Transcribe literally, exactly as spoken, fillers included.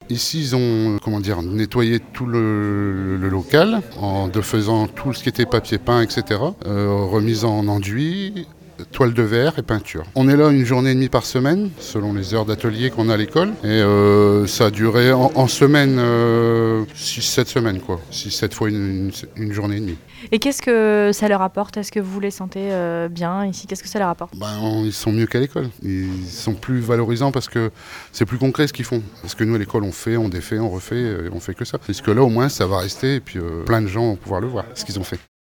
Ici, ils ont comment dire, nettoyé tout le, le local en de faisant tout ce qui était papier peint, et cetera. Euh, remise en enduit, toile de verre et peinture. On est là une journée et demie par semaine, selon les heures d'atelier qu'on a à l'école. Et euh, ça a duré en, en semaine, euh, six sept semaines, quoi. six sept fois une, une, une journée et demie. Et qu'est-ce que ça leur apporte? Est-ce que vous les sentez euh, bien ici? Qu'est-ce que ça leur apporte? Ben, on- ils sont mieux qu'à l'école. Ils sont plus valorisants parce que c'est plus concret ce qu'ils font. Parce que nous, à l'école, on fait, on défait, on refait, et on fait que ça. Parce que là, au moins, ça va rester et puis euh, plein de gens vont pouvoir le voir, ce qu'ils ont fait.